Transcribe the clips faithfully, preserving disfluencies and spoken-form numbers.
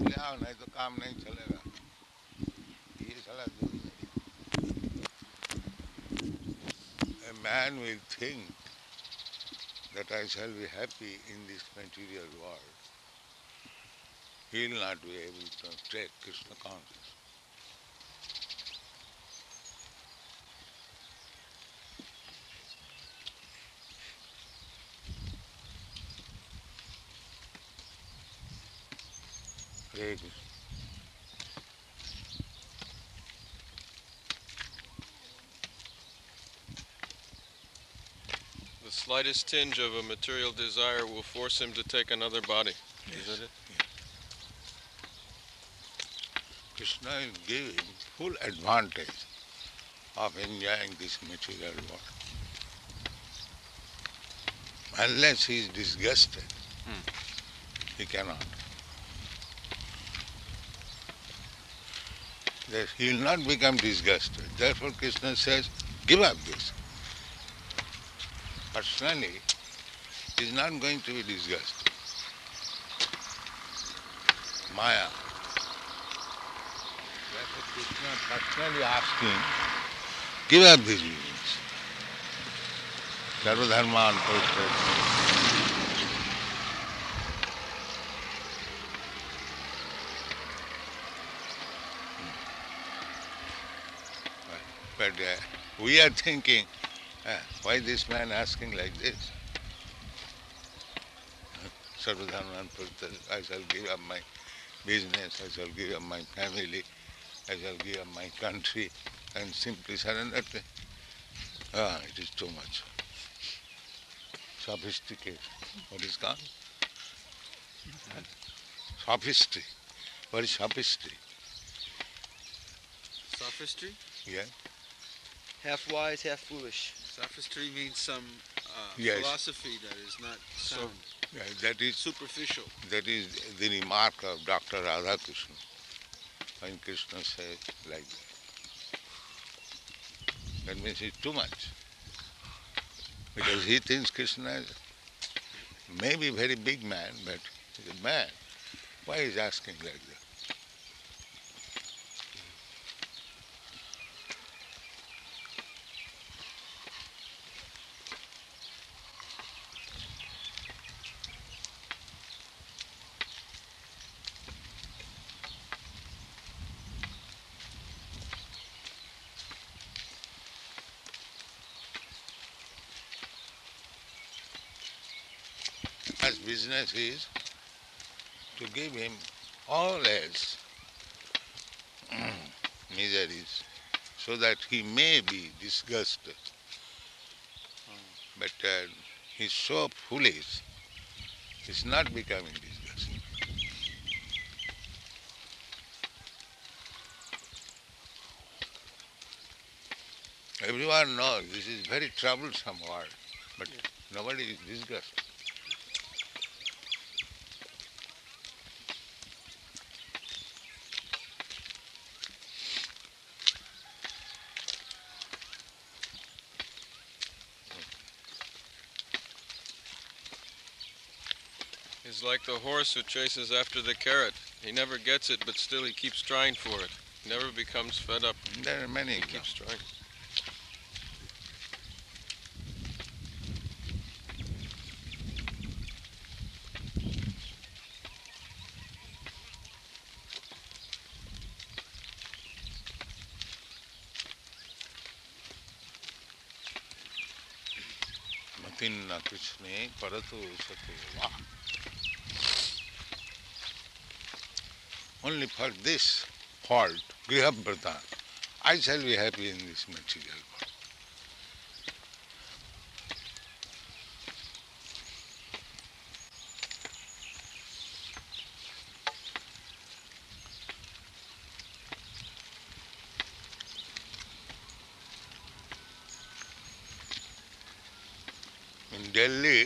ले आओ नहीं तो काम नहीं चलेगा ये साला जो a man will think that I shall be happy in this material world, he will not be able to take Krishna consciousness. Hare Krishna. The slightest tinge of a material desire will force him to take another body. Yes. Is that it? Yes. Krishna is giving full advantage of enjoying this material world. Unless he is disgusted, Hmm. he cannot. That he will not become disgusted. Therefore Krishna says, give up this. Personally, he is not going to be disgusted. Maya. Therefore Krishna personally asking, give up these visions. Sarvadharman Parityajya. But uh, we are thinking, uh, why this man asking like this? Sarvadharman Parityajya, I shall give up my business, I shall give up my family, I shall give up my country, and simply surrender to ah, it is too much. Sophisticated. What is called? Sophistry. What is sophistry? Sophistry? Yeah? Half wise, half foolish. Sophistry means some uh, Yes. philosophy that is not sound, Yeah, that is superficial. that is the remark of Doctor Radhakrishna when Krishna says like that. That means it's too much. Because he thinks Krishna is maybe a very big man, but he's a man. Why is he asking like that? His business is to give him all else miseries so that he may be disgusted. But uh, he's so foolish, he's not becoming disgusted. Everyone knows this is very troublesome word, but nobody is disgusted. He's like the horse who chases after the carrot. He never gets it, but still he keeps trying for it. He never becomes fed up. There are many He examples. keeps trying. Matinna Krishne Parato Sato Va. Only for this fault, Grihabrata, I shall be happy in this material world. In Delhi,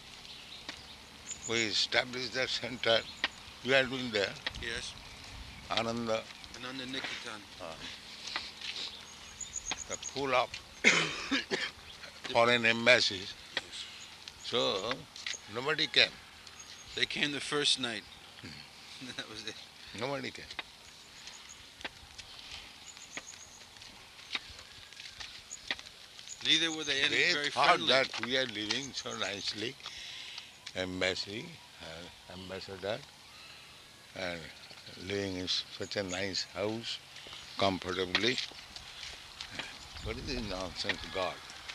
we established that center. You had been there, Yes. Ananda, Ananda Nikitan. the full of foreign embassies. So nobody came. They came the first night. That was it. Nobody can. Neither were they any They very thought friendly. that we are living so nicely, embassy, uh, ambassador, and living in such a nice house, comfortably. What is this nonsense, God?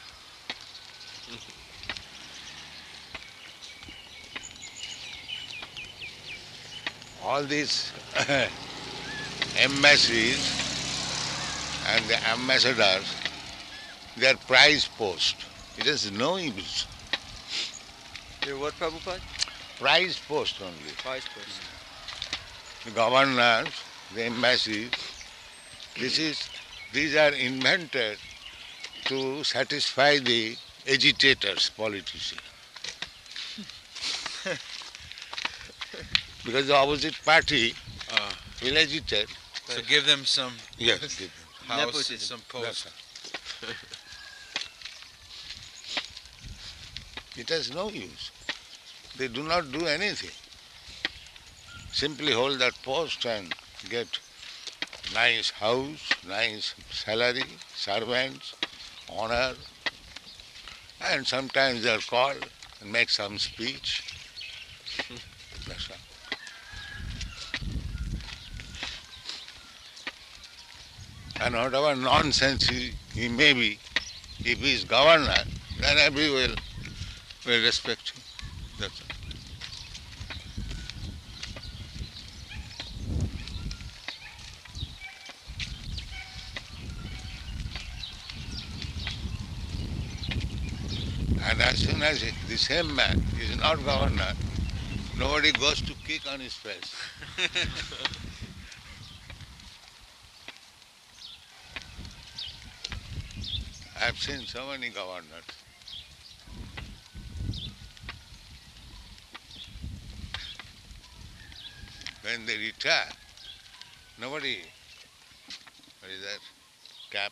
All these embassies and the ambassadors, they are prize post. It has no use. They're what, Prabhupada? Prize post only. Prize post. The governors, the embassies, this is, these are invented to satisfy the agitators, politicians. Because the opposite party Uh, will agitate. to give them some Yes. house, Nepotism. some That's post. all. It has no use. They do not do anything. Simply hold that post and get nice house, nice salary, servants, honor, and sometimes they are called and make some speech. That's all. And whatever nonsense he, he may be, if he is governor, then everyone will, will respect him. That's all. And as soon as he- the same man is not governor, nobody goes to kick on his face. I've seen so many governors. When they retire, nobody, what is that, cap?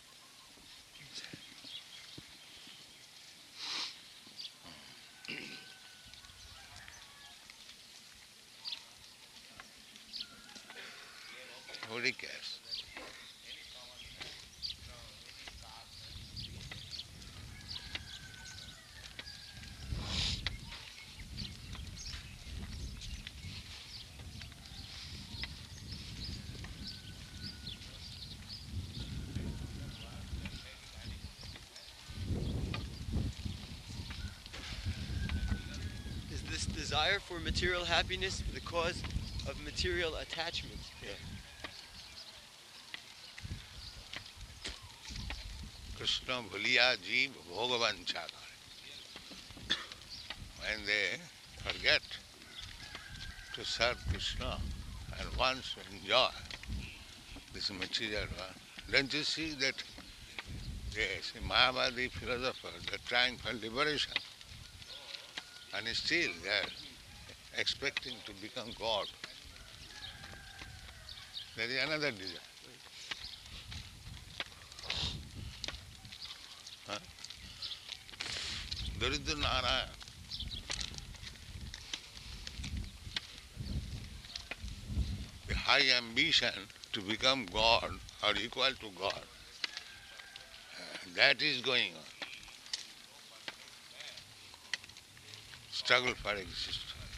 Nobody cares. Is this desire for material happiness the cause of material attachment? Krishna bhuliya jeev bhogavancha. When they forget to serve Krishna and wants to enjoy this material world, don't you see that yes, Mayavadi philosophers are trying for liberation and still they are expecting to become God. There is another desire. Huh? Daridra Narayana. The high ambition to become God or equal to God, uh, that is going on. Struggle for existence.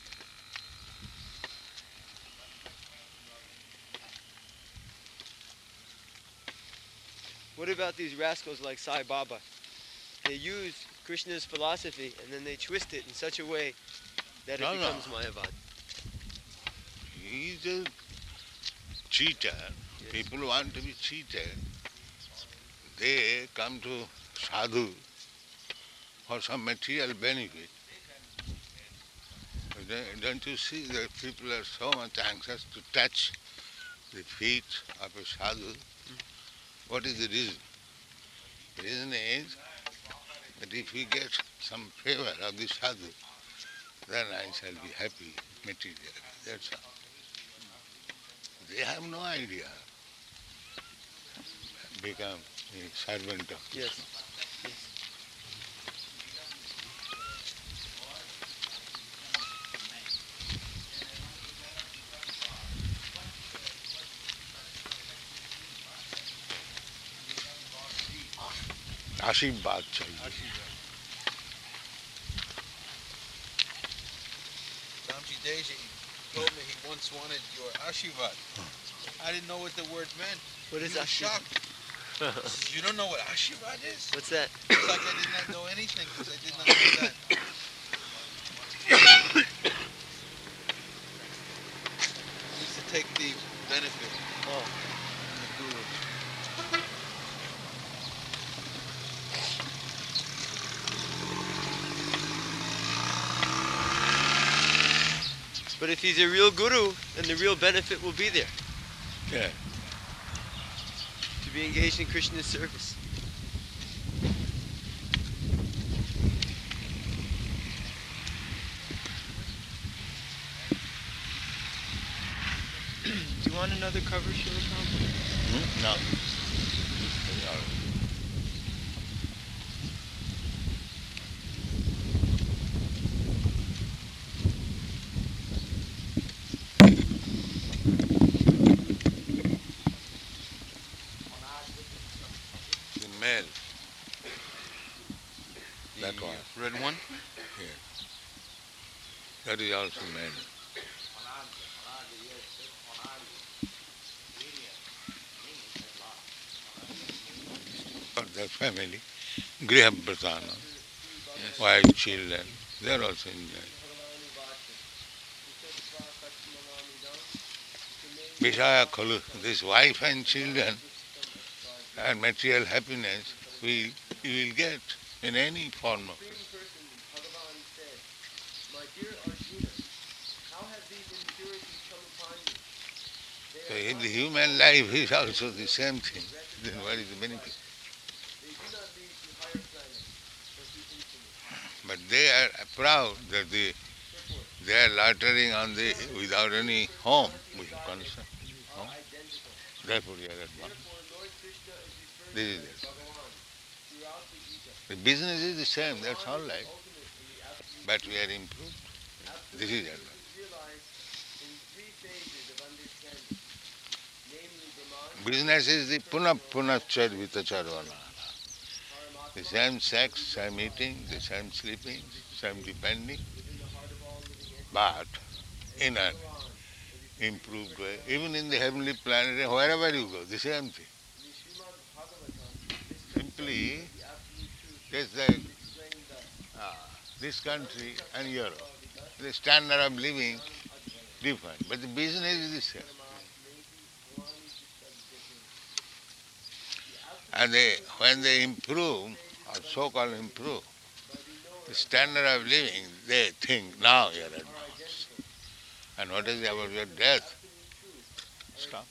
What about these rascals like Sai Baba? They use Krishna's philosophy and then they twist it in such a way that it No, no. becomes Mayavad. He is a cheater. Yes. People want to be cheated. They come to sadhu for some material benefit. Don't- Don't you see that people are so much anxious to touch the feet of a sadhu? What is the reason? The reason is that if we get some favor of the sadhu, then I shall be happy materially. That's all. They have no idea. Become a servant of Krishna. Yes. Yes. आशीर्वाद चाहिए. Ramji Deji told me he once wanted your Ashirvad. I didn't know what the word meant. What is He was Ashirvad? shocked. He says, you don't know what Ashirvad is? What's that? It's like I did not know anything because I did not know that. He used to take the benefit Oh. from the guru. But if he's a real guru, then the real benefit will be there. Yeah. To be engaged in Krishna's service. Do you want another cover, Srila Prabhupada? Hmm? No. No. The male. That The one. red one? That is also male. For their family, Griha Pradhana, Yes. wife, children, they are also enjoying. Vishaya Khalu, this wife and children and material happiness we you will get in any form of it. Bhagavan said, my dear Arjuna, how have these impurities come upon you? They So are if not the human life is also the same thing, then what is the benefit? They do not lead to higher planets, but to infinite. But they are proud that they, they are loitering on the without any home. We have concern. Are identical. Therefore you are at one. Therefore, Lord Krishna is referred This is to it. as Bhagavan throughout the Gita. The business is the same, that's all right. Ultimate in the absolute But we are improved. This is it. is realized in three phases of understanding, namely Brahman, Business is the punah punah charvita charvana. Paramatma, The same sex, same eating, the same sleeping, same depending, within the heart of all living entities. but in an Bhagavan, improved way. Even in the heavenly planet, wherever you go, the same thing. in the Srimad Bhagavatam, this Simply, the absolute truth just like is explained thus. ah, this country and Europe, the standard of living different, but the business is the same. And they, when they improve, or so-called improve, the standard of living, they think now you are advanced. And what is about your death? Stop.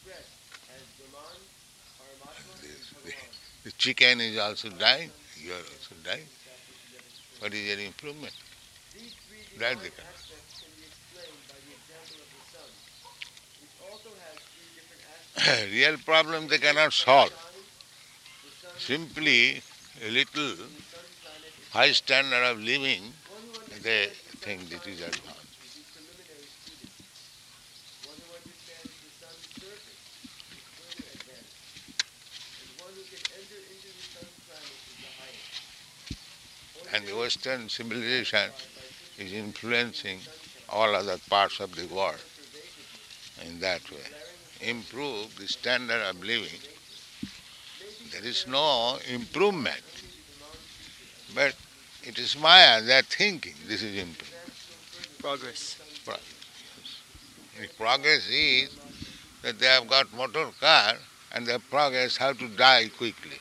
The, the, the chicken is also dying, you are also dying. What is your improvement? That's the kind. Aspects can be explained by the example of the sun, which also has three different aspects. Real problem they cannot solve. The sun, Simply a little the sun planet is high standard of living, one who understands they the think sun it is planet advanced. is the preliminary student. One who understands the sun's surface is further advanced. And one who can enter into the sun's planet is the highest. And the Western civilization is influencing all other parts of the world in that way. Improve the standard of living. There is no improvement. But it is Maya, they are thinking this is improvement. Progress. The progress is that they have got motor car and their progress how to die quickly.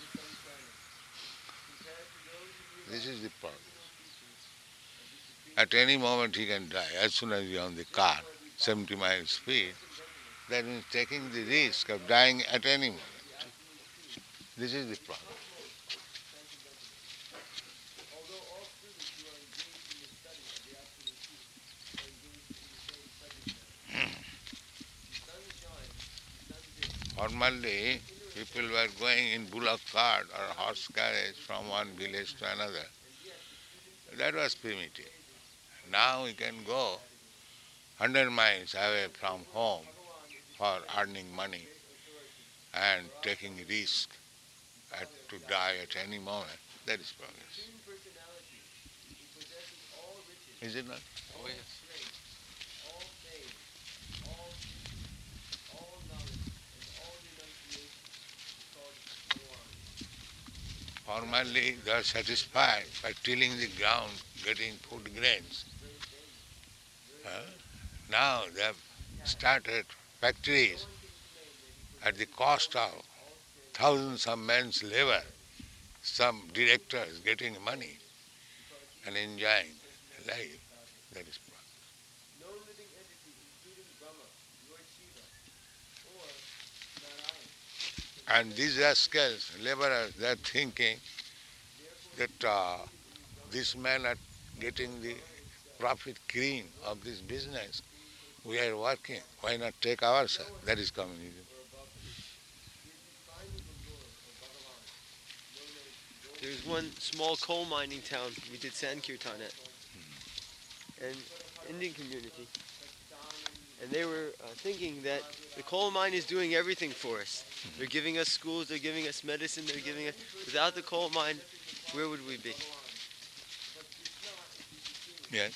This is the progress. At any moment he can die. As soon as you are on the car, seventy miles speed, that means taking the risk of dying at any moment. This is the problem. Formerly, people were going in bullock cart or horse carriage from one village to another. That was primitive. Now we can go one hundred miles away from home for earning money and taking risk at, to die at any moment. That is progress. Supreme Personality, who possesses all riches, Is it not? Oh, all yes. strength, all fame, all beauty, all knowledge, and all renunciation, is called Bhagavan. Formerly they are satisfied by tilling the ground, getting food grains. Very famous. Very Huh? famous. Now they have started factories No one can claim that he at the possesses cost of all strength thousands of men's labor. Some directors getting money because he and is enjoying the life. personality of Godhead. That is progress. No living entity, including Brahma, Lord Shiva, or Narayan, can And possess these all rascals, laborers, they are thinking Therefore, that uh, these men are getting the profit cream of this business. We are working. Why not take ourselves? That is communism. or above him. He is the primeval Lord, or Bhagavan, known as Lord There's one small coal mining town we did Sankirtan at, an Indian community, and they were uh, thinking that the coal mine is doing everything for us. They're giving us schools, they're giving us medicine, they're giving us. Without the coal mine, where would we be? Yes.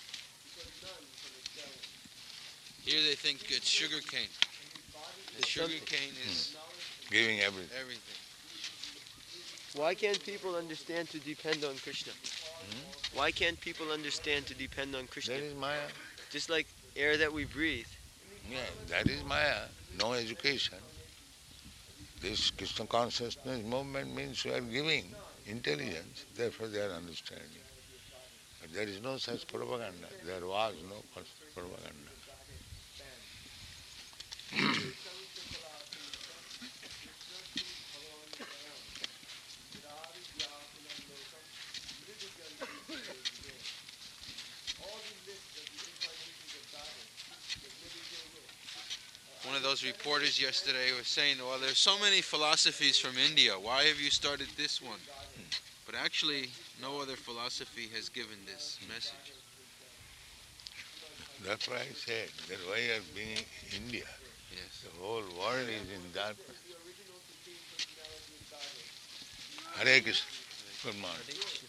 Here they think it's sugar cane. The sugar something. cane is Giving everything. everything. Why can't people understand to depend on Krishna? Why can't people understand to depend on Krishna? That is Maya. Just like air that we breathe. Yeah, that is Maya. No education. This Krishna consciousness movement means you are giving intelligence, therefore they are understanding. But there is no such propaganda. There was no propaganda. One of those reporters yesterday was saying, well, there's so many philosophies from India. Why have you started this one? But actually, no other philosophy has given this message. That's why I said that why you are being India. Yes. The whole world is in darkness. Hare Krishna. Good morning.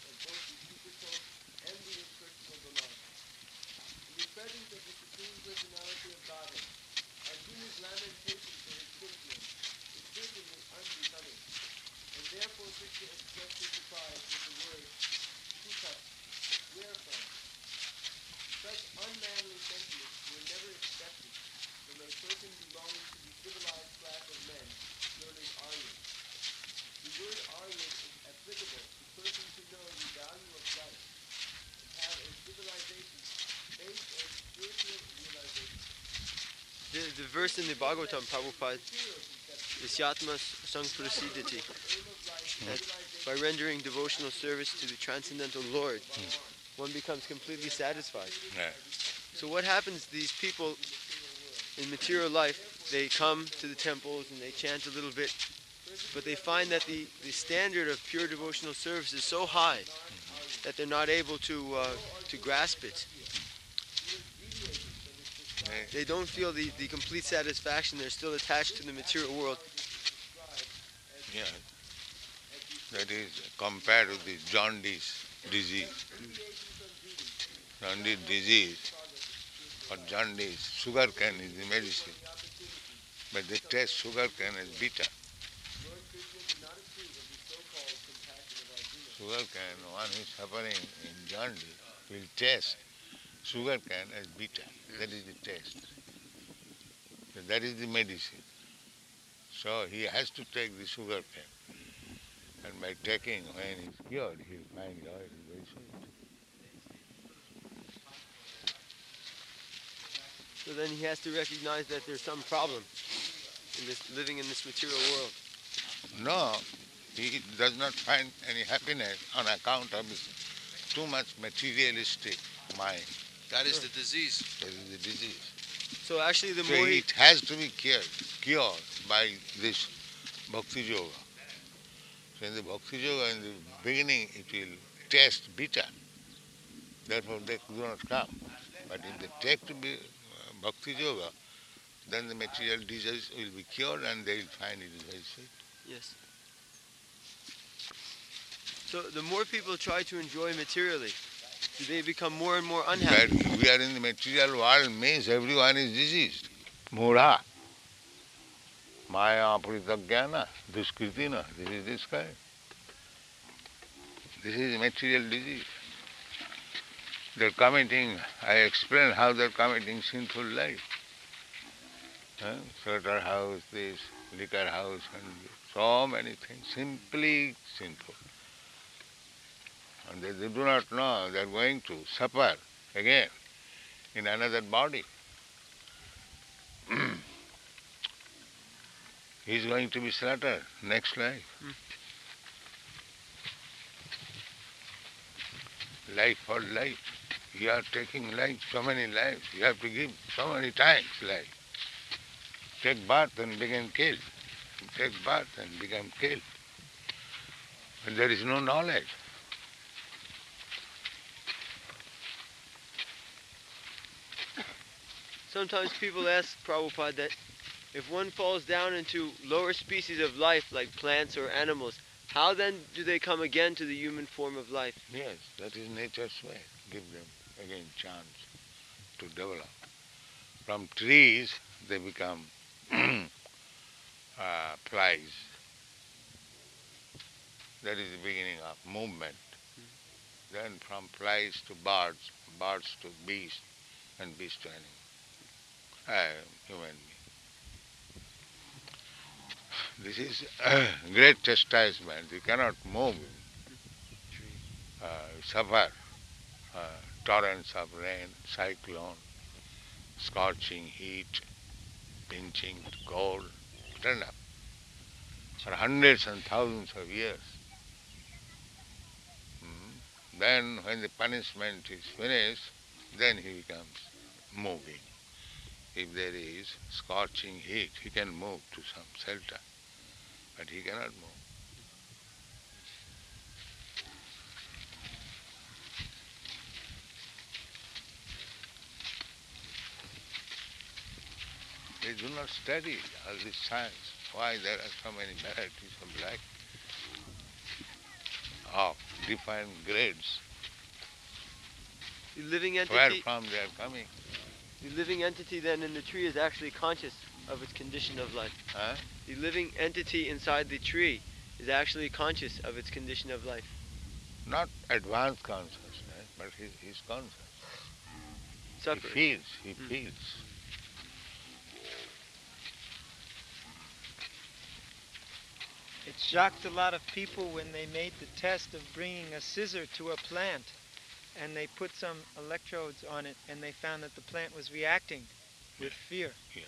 Therefore, Krishna expressly replies with the word "kutat," wherefrom. Such unmanly sentiments were never expected from a person belonging to the civilized class of men known as Aryans. The word Aryan is applicable to persons who know the value of life and have a civilization based on spiritual realization. The, the verse in the Bhagavatam, Prabhupada, is Yatma Samprasidhati. That by rendering devotional service to the transcendental Lord, one becomes completely satisfied. Yeah. So what happens to these people in material life? They come to the temples and they chant a little bit, but they find that the, the standard of pure devotional service is so high that they're not able to uh, to grasp it. They don't feel the, the complete satisfaction. They're still attached to the material world. Yeah. That is compared to the jaundice disease. Jaundice disease or jaundice, sugar cane is the medicine. But they taste sugar cane as bitter. Sugar cane, one who is suffering in jaundice will taste sugar cane as bitter. That is the taste. So that is the medicine. So he has to take the sugar cane. And by taking, when he is cured, he will find oh, it is very sweet. So then he has to recognize that there's some problem in this living in this material world. No, he does not find any happiness on account of his too much materialistic mind. That is the disease. That is the disease. So actually, the So more he, it has to be cured, cured by this Bhakti Yoga. So in the Bhakti Yoga, in the beginning, it will taste bitter. Therefore, they do not come. But if they take to be uh, Bhakti Yoga, then the material disease will be cured and they will find it is very sweet. yes. So the more people try to enjoy materially, do they become more and more That unhappy? we are in the material world means everyone is diseased. Mura. Maya apritagana. Duskritina. This is this kind. This is material disease. They're committing, I explain how they're committing sinful life. Huh? Slaughterhouse, this, liquor house, and so many things, simply sinful. And they, they do not know they are going to suffer again in another body. He is going to be slaughtered next life. Life for life. You are taking life, so many lives. You have to give so many times life. Take birth and become killed. Take birth and become killed. And there is no knowledge. Sometimes people ask Prabhupada that if one falls down into lower species of life like plants or animals, how then do they come again to the human form of life? Yes, that is nature's way. Give them again chance to develop. From trees they become uh, flies. That is the beginning of movement. Then from flies to birds, birds to beasts, and beasts to animals. Uh, human being. This is uh, great chastisement. You cannot move. Uh, suffer uh, torrents of rain, cyclone, scorching heat, pinching cold, turn up for hundreds and thousands of years. Mm. Then when the punishment is finished, then he becomes moving. If there is scorching heat, he can move to some shelter, but he cannot move. They do not study all this science. Why there are so many varieties of life, of different grades, The living where entity, from they are coming. the living entity then in the tree is actually conscious of its condition of life. Huh? The living entity inside the tree is actually conscious of its condition of life. Not advanced consciousness, but he, he is conscious. He Separate. feels, he Mm. feels. It shocked a lot of people when they made the test of bringing a scissor to a plant and they put some electrodes on it and they found that the plant was reacting with fear. Yes.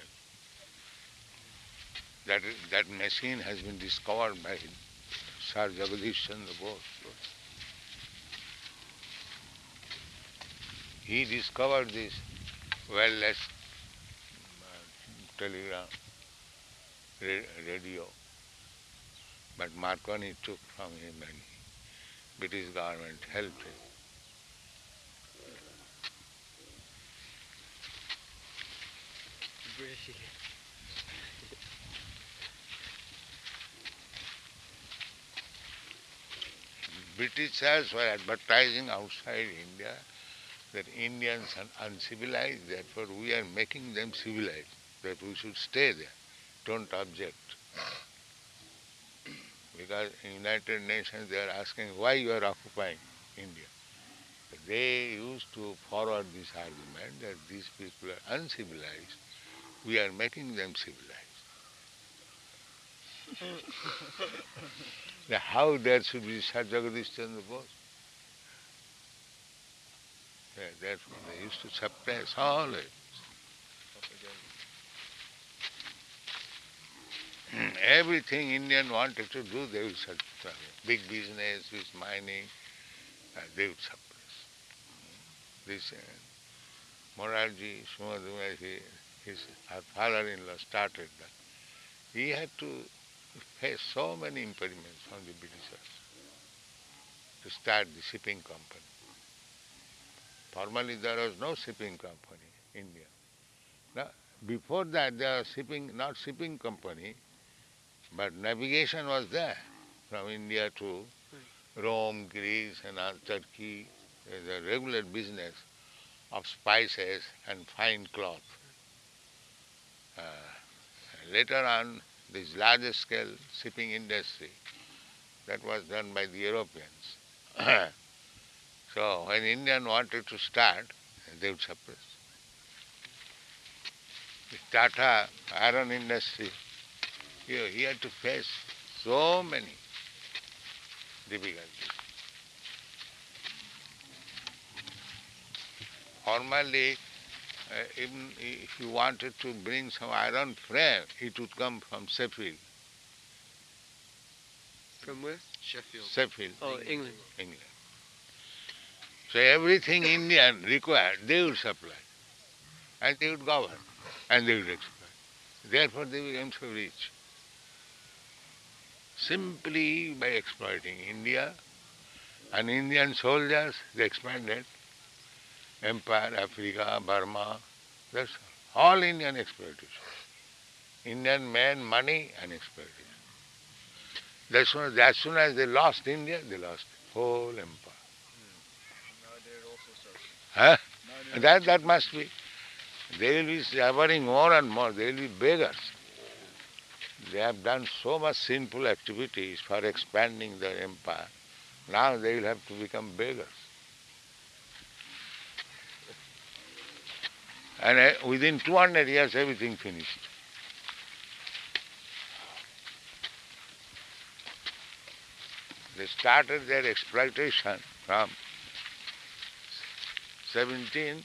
That, is, that machine has been discovered by Sir Jagadish Chandra Bose. He discovered this wireless uh, telegram ra- radio, but Marconi took from him and British government helped him. British. Britishers were advertising outside India that Indians are uncivilized, therefore we are making them civilized, that we should stay there, don't object. Because in United Nations they are asking why you are occupying India. They used to forward this argument that these people are uncivilized, we are making them civilized. Now how there should be Sir Jagadish Chandra Bose? Yeah, that's what they used to suppress all it. Everything Indian wanted to do, they would suppress. Big business, with mining, uh, they would suppress. This uh, Morarji, Sumadhumar, his uh, father-in-law started that. He had to face so many impediments from the Britishers to start the shipping company. Formerly there was no shipping company in India. Now, before that there was shipping, not shipping company, but navigation was there from India to Rome, Greece, and all Turkey. There's a regular business of spices and fine cloth. Uh, later on, this larger scale shipping industry, that was done by the Europeans. So when Indian wanted to start, they would suppress. The Tata iron industry, he, he had to face so many difficulties. Formerly, uh, even if you wanted to bring some iron frame, it would come from Sheffield. From where? Sheffield. Sheffield, Oh, England. England. So everything Indian required, they would supply. And they would govern. And they would exploit. Therefore they became so rich. Simply by exploiting India and Indian soldiers, they expanded Empire, Africa, Burma, that's all. All Indian exploitation. Indian men, money and exploitation. As soon as, as soon as they lost India, they lost whole empire. Huh? That, that must be. They will be suffering more and more. They will be beggars. They have done so much sinful activities for expanding their empire. Now they will have to become beggars. And uh, within two hundred years, everything finished. They started their exploitation from seventeenth,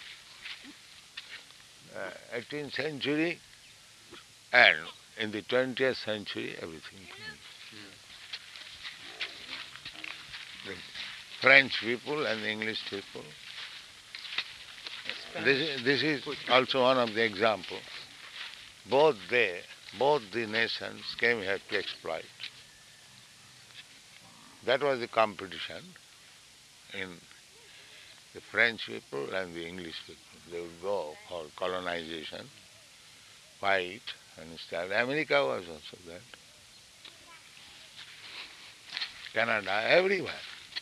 uh, eighteenth century, and in the twentieth century, everything finished. The French people and the English people. This, this is also one of the examples. Both they, both the nations came here to exploit. That was the competition in the French people and the English people. They would go for colonization, fight, and start. America was also that. Canada, everywhere.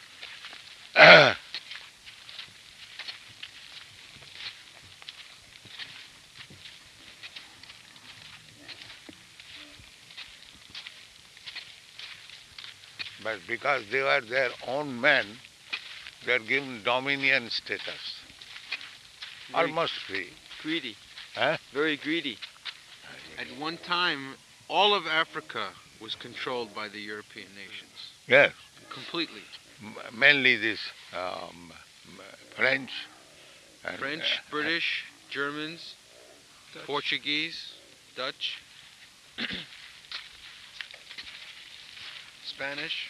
But because they were their own men, they are given dominion status. Very Almost free. greedy. Huh? Very greedy. At one time, all of Africa was controlled by the European nations. Yes. Completely. M- Mainly this um, French. And, French, uh, British, Germans, Portuguese, Dutch, Spanish.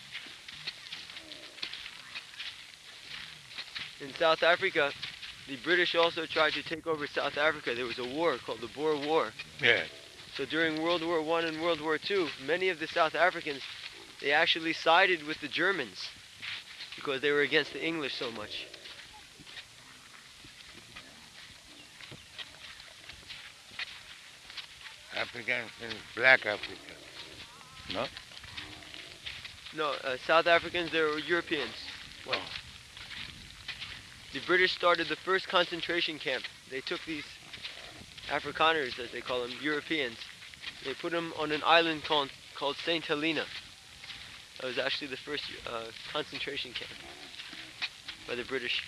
In South Africa, the British also tried to take over South Africa. There was a war called the Boer War. Yes. So during World War One and World War Two, many of the South Africans, they actually sided with the Germans because they were against the English so much. Africans means black Africans. No? No, uh, South Africans, they were Europeans. White. The British started the first concentration camp. They took these Afrikaners, as they call them, Europeans. They put them on an island called, called Saint Helena. That was actually the first uh, concentration camp by the British.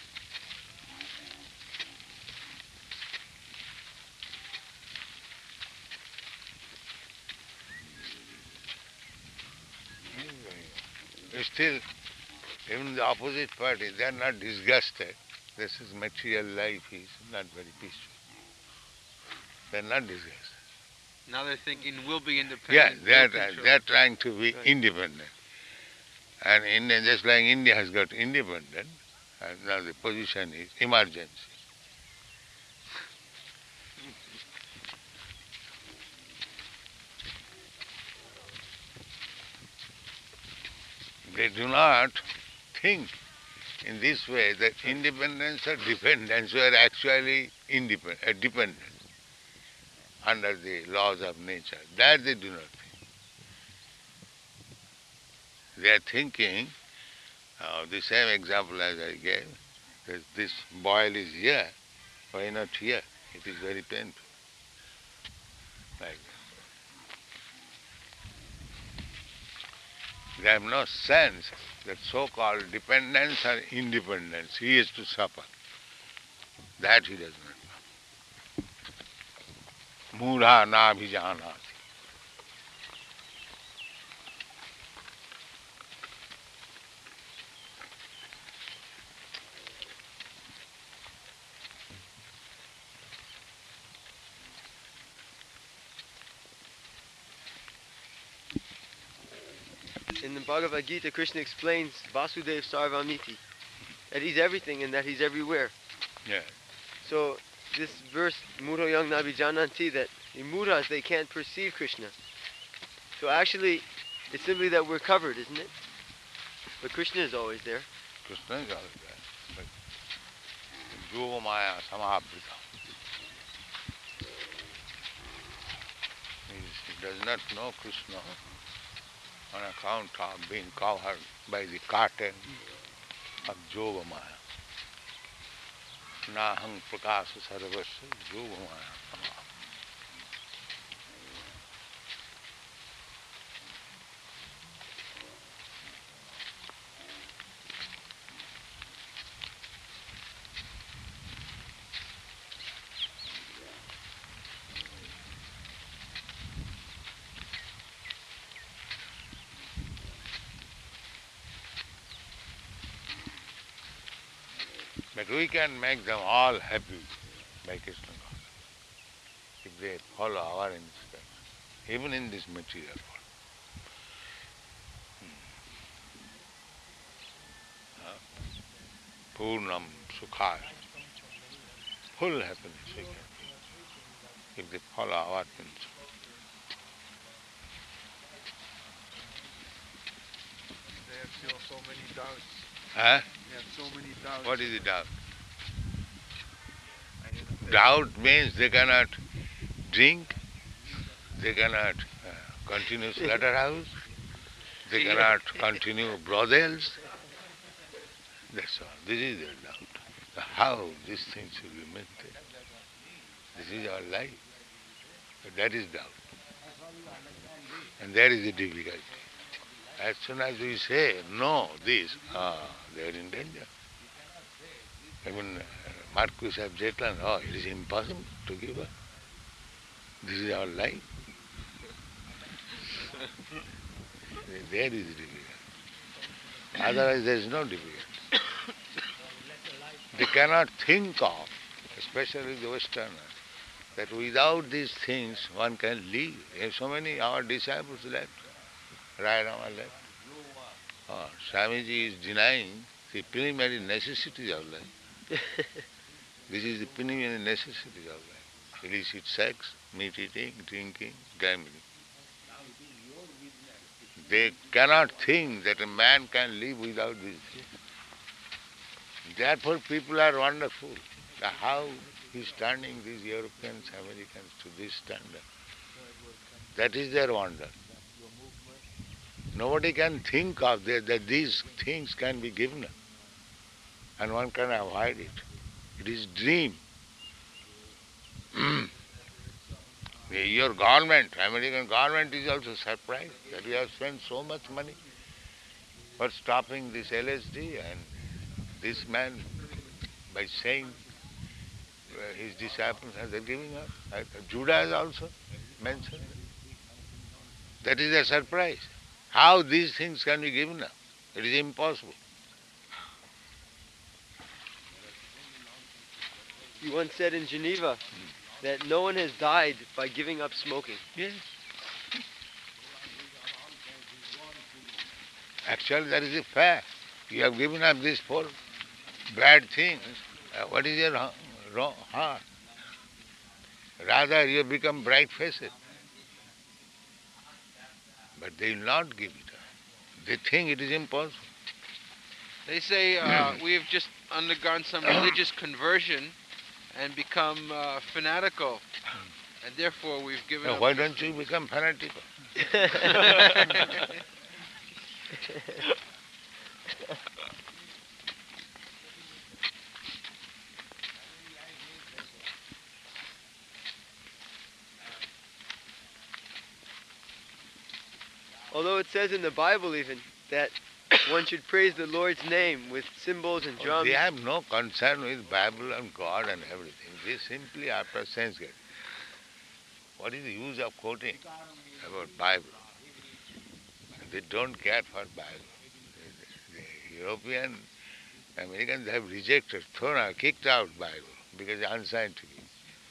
Still, even the opposite party, they are not disgusted. This is material life is not very peaceful. They are not disgusted. Now they're thinking we'll be Yeah, independent. they are, we'll control. they are trying to be Right. independent. And India, just like India has got independent, and now the position is emergency. They do not think in this way that independence or dependence were actually independent, uh, dependent under the laws of nature. That they do not think. They are thinking, uh, the same example as I gave, that this boil is here, why not here? It is very painful. Like they have no sense that so-called dependence or independence, he is to suffer. That he does not know. Mudha nabhijanati. In the Bhagavad Gita, Krishna explains Vasudev Sarvamiti, that he's everything and that he's everywhere. Yeah. So this verse, Mudho Yang Nabijananti, that the Mudhas, they can't perceive Krishna. So actually, it's simply that we're covered, isn't it? But Krishna is always there. Krishna is always there. But Yoga Maya Samahabrita. He does not know Krishna on account of being covered by the curtain of Yoga Maya. Nahang prakasa sarvasya Yoga Maya Samahabrita. But we can make them all happy by Krishna consciousness if they follow our instructions, even in this material world. Hmm. Purnam Sukhaya. Full happiness we can feel if they follow our principles. They have still so many doubts. Huh? They have so many doubts. What is the doubt? I didn't say- Doubt means they cannot drink, they cannot uh, continue slaughterhouse, they cannot continue brothels. That's all. This is their doubt. How these things should be maintained. This is our life. But that is doubt. And that is the difficulty. As soon as we say, no, this, ah, they are in danger. I mean, uh, Marcus of Zetland, oh, it is impossible to give up. This is our life. There is the difficulty. Otherwise there is no difficulty. They cannot think of, especially the Westerners, that without these things one can live. There are so many our disciples left. Rai Rama left. Oh, Swamiji is denying the preliminary necessities of life. This is the preliminary necessities of life. Illicit sex, meat eating, drinking, gambling. They cannot think that a man can live without these things. Therefore people are wonderful. How he's turning these Europeans, Americans to this standard. That is their wonder. Nobody can think of that, that these things can be given and one can avoid it. It is dream. Your government, American government is also surprised that we have spent so much money for stopping this L S D, and this man, by saying uh, his disciples, are giving up. Uh, Judah is also mentioned. That is a surprise. How these things can be given up? It is impossible. You once said in Geneva that no one has died by giving up smoking. Yes. Actually, that is a fact. You have given up these four bad things. Uh, what is your ha- wrong heart? Rather, you have become bright-faced. But they will not give it up. They think it is impossible. They say uh, we have just undergone some religious conversion and become uh, fanatical, and therefore we've given Now, up. why don't you become fanatical? Although it says in the Bible even that one should praise the Lord's name with cymbals and drums. They have no concern with Bible and God and everything. They simply after sense get. What is the use of quoting about Bible? They don't care for Bible. The, the European, Americans have rejected, thrown out, kicked out Bible because it's unscientific.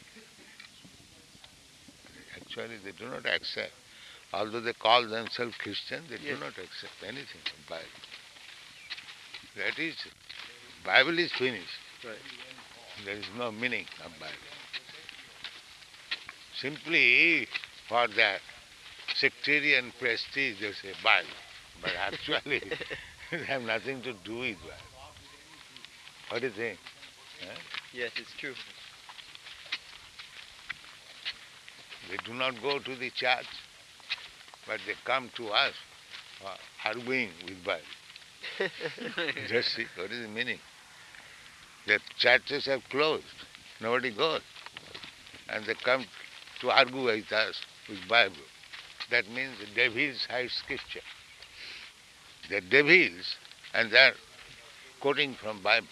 Actually, they do not accept. Although they call themselves Christian, they Yes. do not accept anything from Bible. That is, Bible is finished. Right. There is no meaning of Bible. Simply for that sectarian prestige, they say Bible. But actually, they have nothing to do with Bible. What do you think? Huh? Yes, it's true. They do not go to the church, but they come to us uh, arguing with Bible. Just see, what is the meaning? The churches have closed. Nobody goes. And they come to argue with us with Bible. That means the devils hide scripture. They're devils and they're quoting from Bible.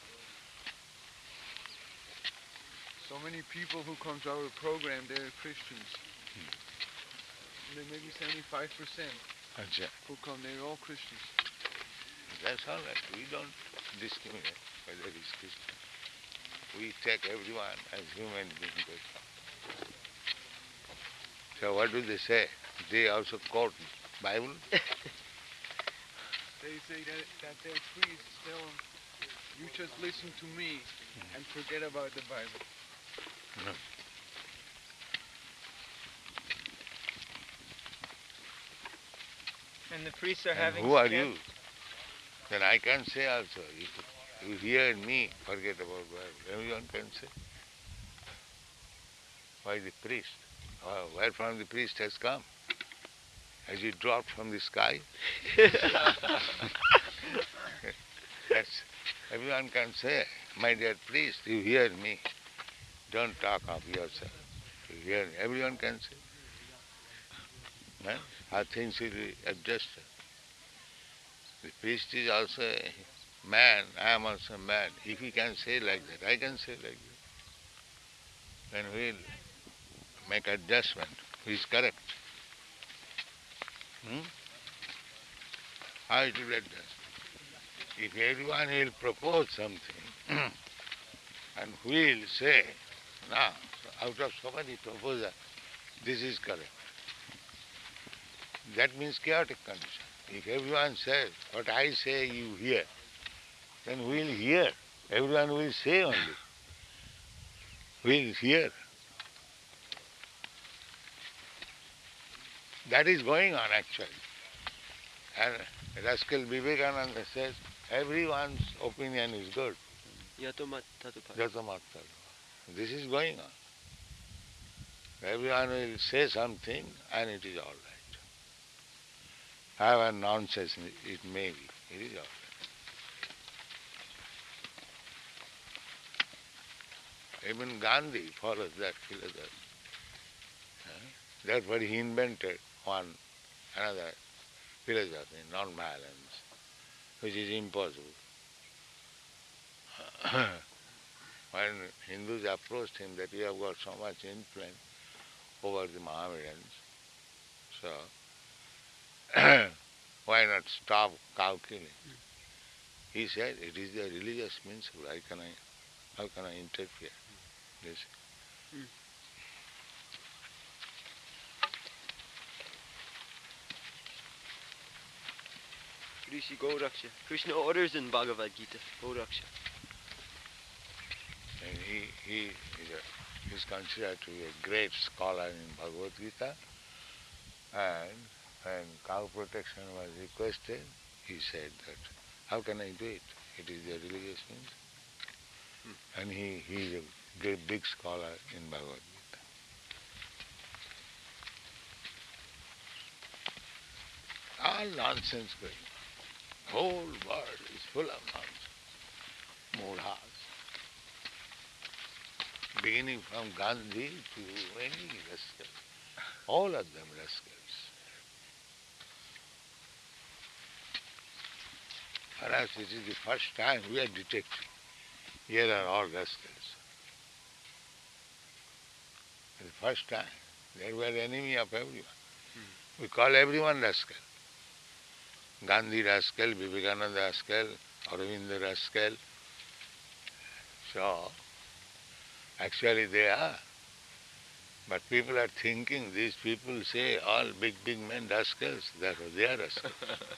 So many people who come to our program, they're Christians. There may be seventy-five percent Achha. who come, they're all Christians. That's all right. We don't discriminate whether it's Christian. We take everyone as human beings. So what do they say? They also quote Bible? They say that, that their priests tell them, you just listen to me and forget about the Bible. No. And the priests are And having who are scam- you? Then I can say also, if you hear me, forget about Bible. Everyone can say. Why the priest? Oh, where from the priest has come? Has he dropped from the sky? That's, everyone can say, my dear priest, you hear me. Don't talk of yourself. You hear me. Everyone can say. Huh? How things will be adjusted. The priest is also a man, I am also a man. If he can say like that, I can say like that. Then we'll make adjustment. Who is correct? Hmm? How it will adjust? If everyone will propose something, and we will say, now, out of so many proposals, this is correct. That means chaotic condition. If everyone says, what I say you hear, then we will hear. Everyone will say only. We will hear. That is going on actually. And Rascal Vivekananda says, everyone's opinion is good. Yatomat tatupat. Jatamattal. This is going on. Everyone will say something and it is all right. However nonsense it may be, it is all right. Even Gandhi follows that philosophy. Huh? That's what he invented one another philosophy, non-violence, which is impossible. When Hindus approached him that you have got so much influence over the Mohammedans, so why not stop cow killing? He said, it is the religious means, how can I, how can I interfere? This. Rishi Goraksha. Krishna orders in Bhagavad Gita. Goraksha. And he, he is, a, is considered to be a great scholar in Bhagavad Gita. And when cow protection was requested, he said that, how can I do it? It is the religious means. Hmm. And he, he is a great big scholar in Bhagavad Gita. All nonsense going on. Whole world is full of nonsense. Mudhas. Beginning from Gandhi to any rascal. All of them rascals. Perhaps it is the first time we are detecting. Here are all rascals. The first time. They were enemy of everyone. Hmm. We call everyone rascal. Gandhi rascal, Vivekananda rascal, Aurobindo rascal. So, actually they are. But people are thinking, these people say all big, big men rascals, therefore they are rascals.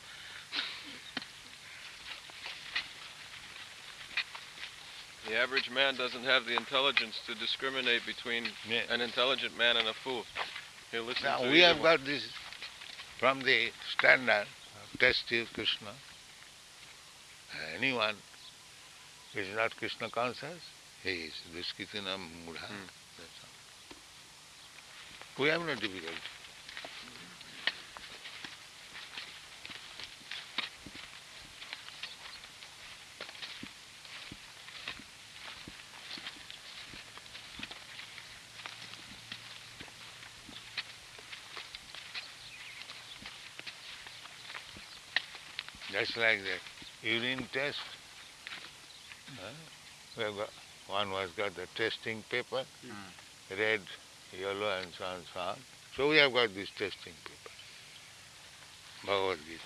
The average man doesn't have the intelligence to discriminate between Yeah. an intelligent man and a fool. He'll listen Now to we either have one. got this from the standard of testive Krishna. Anyone who is not Krishna conscious, he is Duskitinam Mudha. Hmm. That's all. We have no difficulty. Just like the urine test. Huh? We have got, one was got the testing paper, mm. red, yellow and so on, so on. So we have got this testing paper. Bhagavad Gita.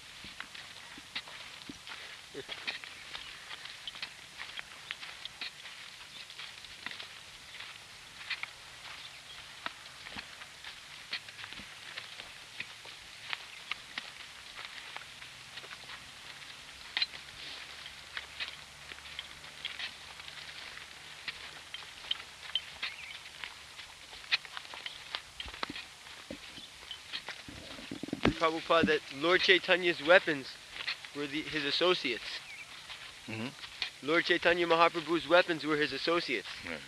Prabhupada, that Lord Chaitanya's weapons were the, his associates. Mm-hmm. Lord Chaitanya Mahaprabhu's weapons were his associates.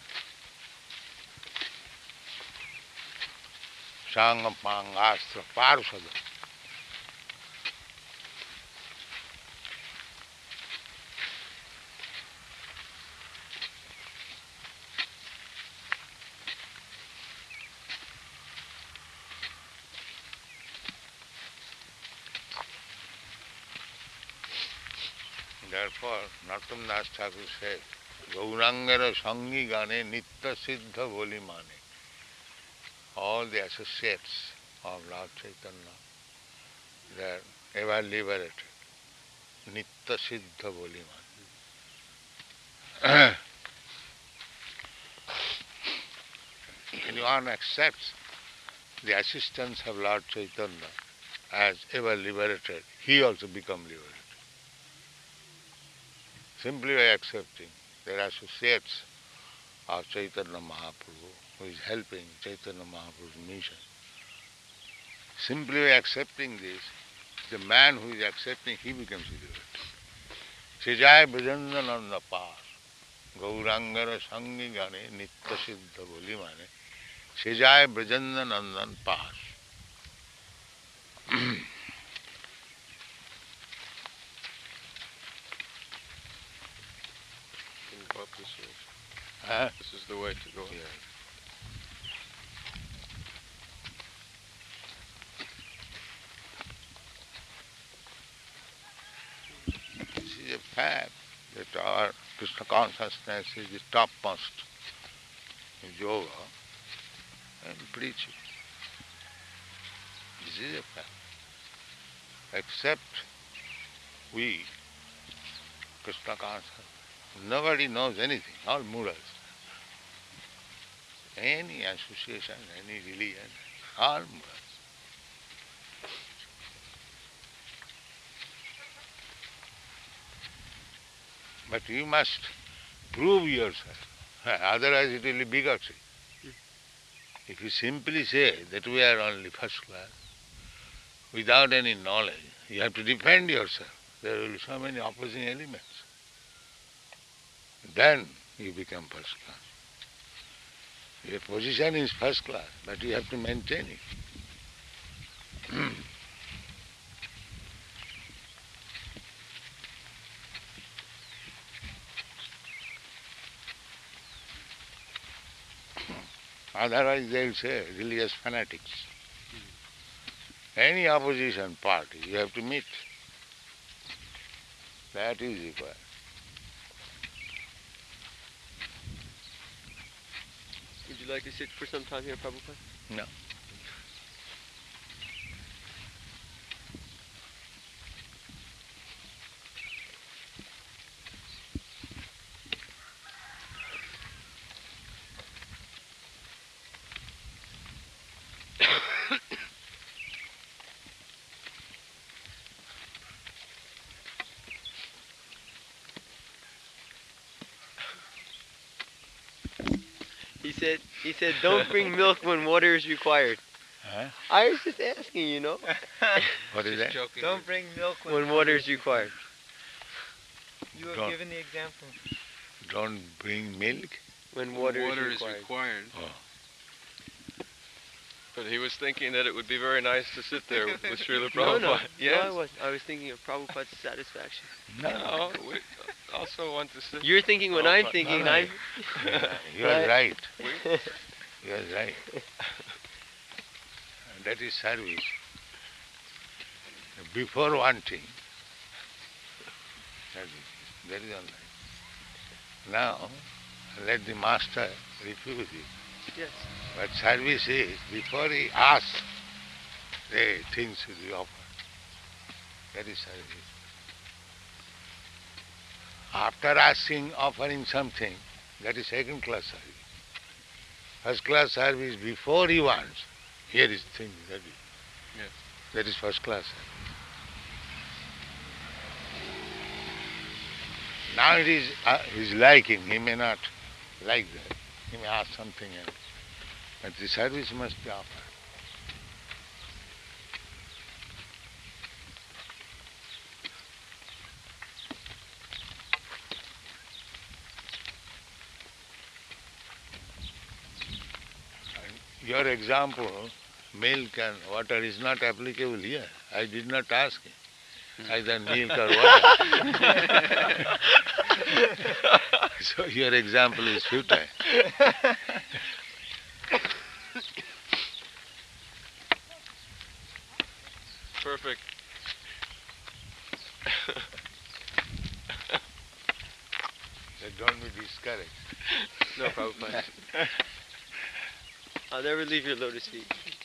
Sangha Pangastra Parshada. Therefore, Narottam Das Thakur said, Gaurangara Sangi Gane Nitta Siddha Boli Mane. All the associates of Lord Chaitanya, they are ever liberated. Nitta Siddha Boli Mane. Anyone accepts the assistance of Lord Chaitanya as ever liberated, he also becomes liberated. Simply by accepting their associates of Chaitanya Mahaprabhu, who is helping Chaitanya Mahaprabhu's mission. Simply by accepting this, the man who is accepting, he becomes liberated. Sejaya Brajandananda Pas, Gaurangara Sangi Gane Nitta Siddha Boli Mane, Sejaya Brajandanandan Pas. Go up this way. Huh? This is the way to go. Yeah. This is a fact that our Krishna consciousness is the topmost in yoga and preaching. This is a fact. Except we, Krishna consciousness, nobody knows anything, all mudas. Any association, any religion, all mudas. But you must prove yourself, otherwise it will be bigotry. If you simply say that we are only first class, without any knowledge, you have to defend yourself. There will be so many opposing elements. Then you become first class. Your position is first class, but you have to maintain it. Otherwise they'll say religious fanatics. Any opposition party you have to meet. That is required. Would you like to sit for some time here, Prabhupada? No. He said, he said, don't bring milk when water is required. Huh? I was just asking, you know, What is Just that? joking. Don't bring milk when, when water is required. You have Don't. given the example. Don't bring milk. When water, Water is is required. required. But he was thinking that it would be very nice to sit there with Srila No, Prabhupada. no, Yes? no, I wasn't. I was thinking of Prabhupada's satisfaction. No. No, we also want to sit. You're thinking what Oh, I'm but- thinking, no, and no. I'm... You are right. We, You are right. That is service. Before wanting, that is, that is all right. Now, let the master refuse it. Yes. But service is, before he asks, the things should be offered. That is service. After asking, offering something, that is second class service. First class service before he wants, here is thing, that is, Yes. that is first class service. Now it is uh, his liking, he may not like that, he may ask something else, but the service must be offered. Your example, milk and water is not applicable here. I did not ask either milk or water. So your example is futile. perfect. So don't be discouraged. No, Prabhupada. I'll never leave your lotus feet.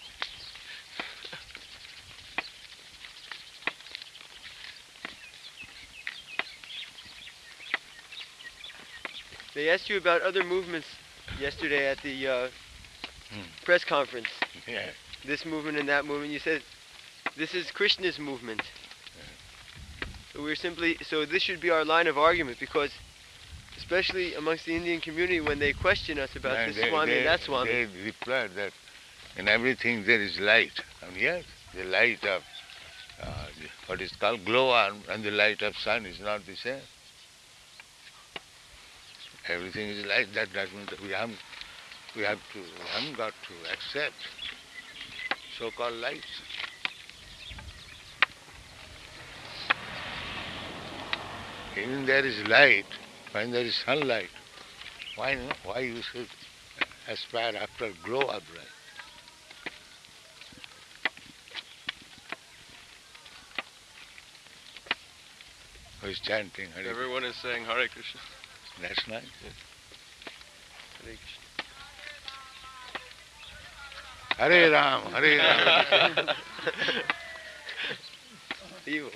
They asked you about other movements yesterday at the uh, Hmm. press conference. Yeah. This movement and that movement. You said this is Krishna's movement. So we're simply so this should be our line of argument because, especially amongst the Indian community, when they question us about And this they, Swami they, and that Swami, they replied that in everything there is light. And yes, the light of uh, the- what is called glow worm and the light of sun is not the same. Everything is light. That that means that we have we have to we haven't got to accept so-called lights. Even there is light, when there is sunlight, why not? Why you should aspire after glow of light? Who is chanting Hare Krishna? Everyone is saying Hare Krishna. That's nice. Hare Krishna. Hare Ram, Hare Ram. Evil.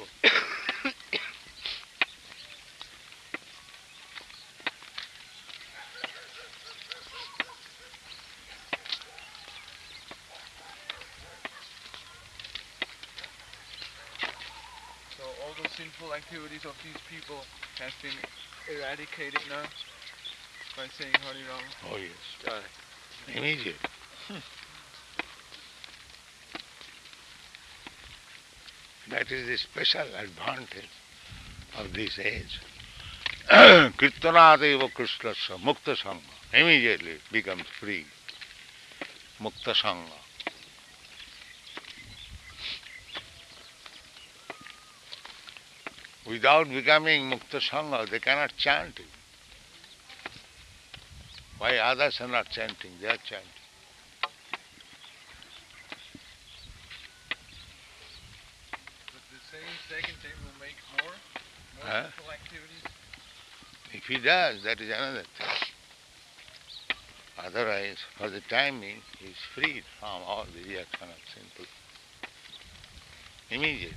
So all the sinful activities of these people has been eradicated now by saying Hari Ram. Oh yes, Uh, immediate. That is the special advantage of this age. Kirtanadeva Krishnasya Mukta Sangha. Immediately becomes free. Mukta Sangha. Without becoming Mukta Sangha, they cannot chant it. Why others are not chanting? They are chanting. mistaken, they will make more, more Huh? simple activities. If he does, that is another thing. Otherwise, for the time being, he is freed from all the reaction of simple. Immediate.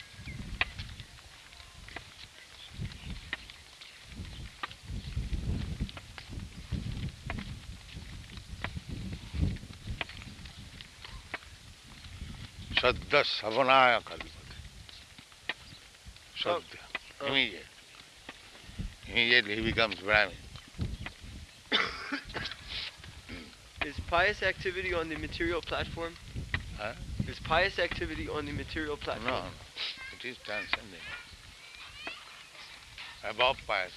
Saddha savanaya kalpate. Saddha. Oh. Immediate. Immediately he becomes Brahmin. Is pious activity on the material platform? Huh? Is pious activity on the material platform? No, no. It is transcendent. Above pious.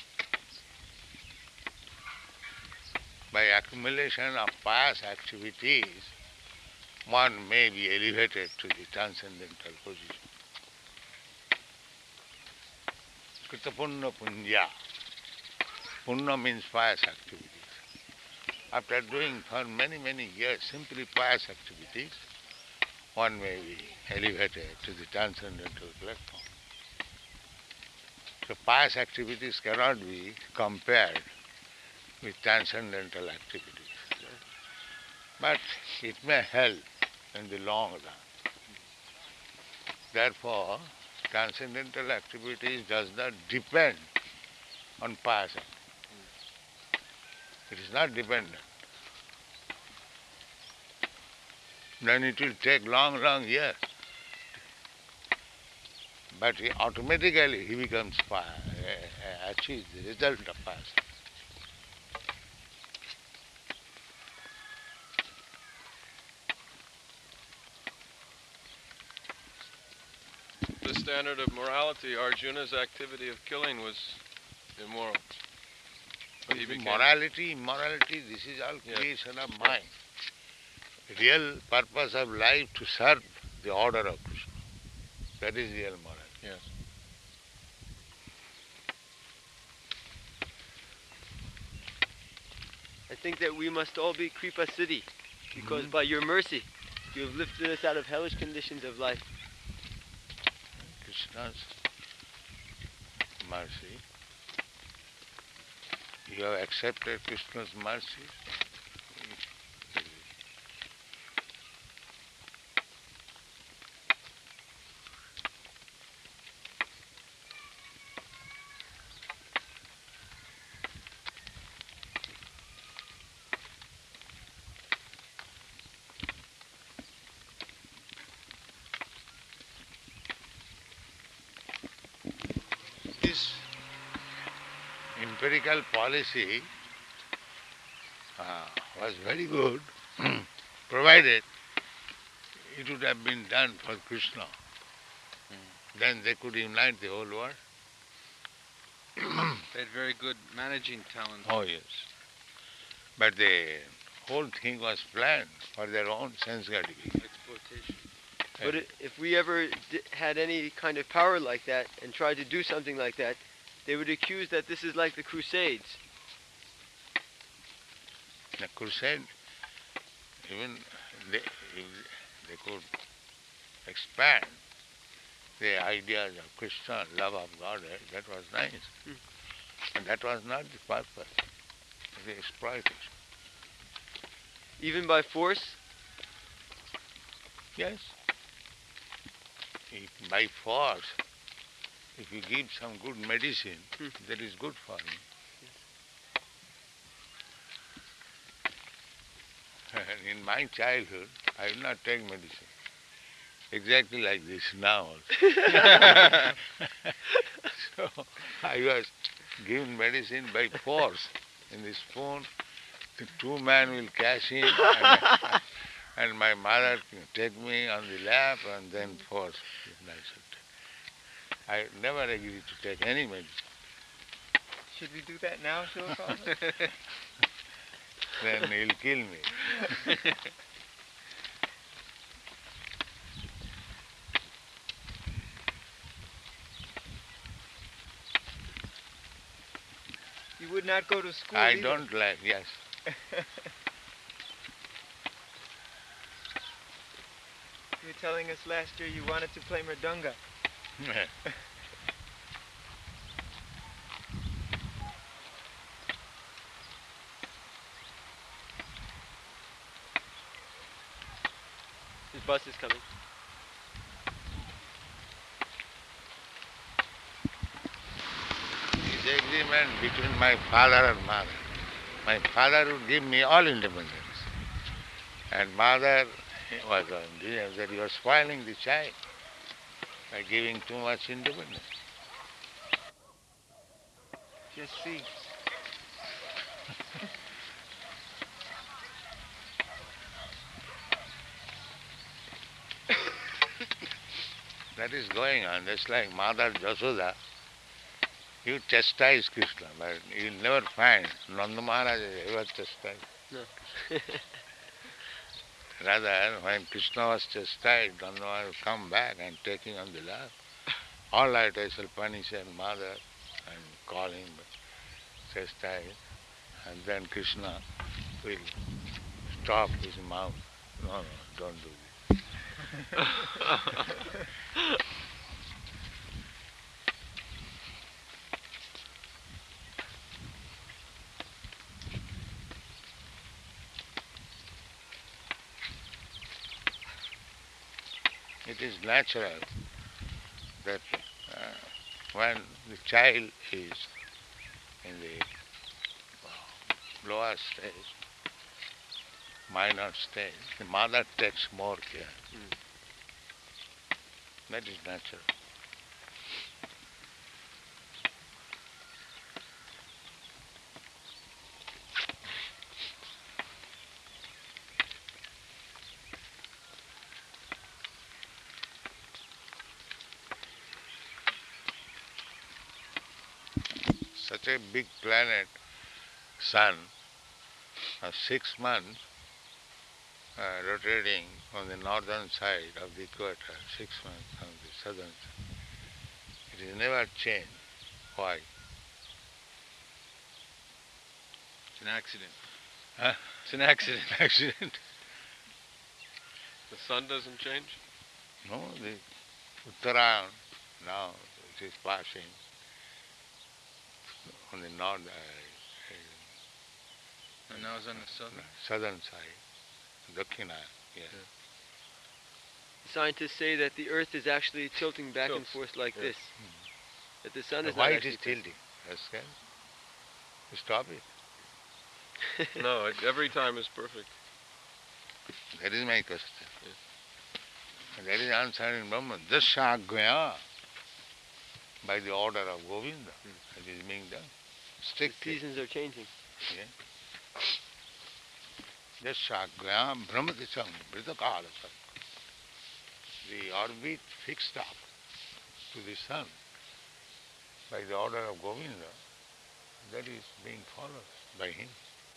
By accumulation of pious activities, one may be elevated to the transcendental position. Krita punna punya. Punna means pious activities. After doing for many, many years simply pious activities, one may be elevated to the transcendental platform. So pious activities cannot be compared with transcendental activities. But it may help in the long run. Therefore, transcendental activities does not depend on pious activities. It is not dependent. Then it will take long, long years. But he automatically he becomes pious, uh, achieves the result of pious. The standard of morality, Arjuna's activity of killing was immoral. But he became, Morality, immorality, this is all Yeah. creation of mind. Real purpose of life to serve the order of Krishna. That is real morality. yes. I think that we must all be Kripa Siddhi, because by your mercy, you have lifted us out of hellish conditions of life. Krishna's mercy. You have accepted Krishna's mercy. This empirical policy uh, was very good, provided it would have been done for Krishna. Then they could unite the whole world. They had very good managing talent. Oh yes. But the whole thing was planned for their own sense gratification. Exploitation. But i- if we ever d- had any kind of power like that and tried to do something like that, they would accuse that this is like the Crusades. The crusade, even they, they could expand the ideas of Krishna, love of Godhead, that was nice. Hmm. And that was not the purpose, the exploitation. Even by force? Yes. If by force, if you give some good medicine, Hmm. that is good for him. In my childhood, I did not take medicine. Exactly like this now also. So I was given medicine by force. In the spoon, the two men will cash in, and, and my mother take me on the lap and then force. I should take. I never agreed to take any medicine. Should we do that now, Srila Prabhupada? Then he'll kill me. You would not go to school I either. don't like, yes. You were telling us last year you wanted to play Mridanga. His bus is coming. It's the agreement between my father and mother. My father would give me all independence. And mother was angry that you are spoiling the child by giving too much independence. Just see. That is going on. Just like Mother Jasoda, you chastise Krishna, but you will never find Nanda Maharaj ever chastised. No. Rather, when Krishna was chastised, Nanda Maharaj would come back and taking on the lap. All right, I shall punish your mother and call him, chastise, and then Krishna will stop his mouth. No, no, don't do this. It is natural that uh, when the child is in the uh, lower stage, minor stage, the mother takes more care. Mm. That is natural. Such a big planet, sun, uh, six months uh, rotating on the northern side of the equator, six months on the southern side. It is never changed. Why? It's an accident. Huh? It's an accident. Accident. The sun doesn't change? No, the Uttarayan now it is passing on the north, uh, And now it's on the southern. southern side, Dakshina. Yes. Scientists say that the Earth is actually tilting back and Tilts. forth like Yeah. this. That the sun is Why not it actually is tilting? Rascal? Stop it. tilting. No, it, every time is perfect. That is my question. And that is answered in Brahman. Dasyagya, by the order of Govinda. It is being done. The Strictly. seasons are changing. Dasyagya brahmatisam vritakala. The orbit fixed up to the sun by the order of Govinda, that is being followed by him.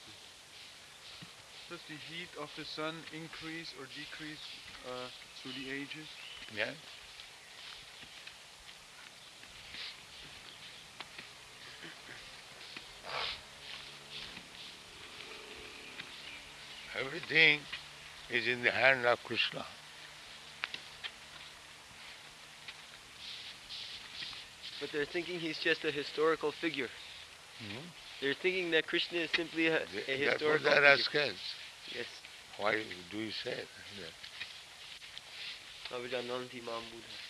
Does the heat of the sun increase or decrease uh, through the ages? Yeah? Everything is in the hand of Krishna. But they're thinking he's just a historical figure. Hmm? They're thinking that Krishna is simply a, a Therefore historical they are figure. rascals. Yes. Why do you say that? Avajananti Mam Buddha.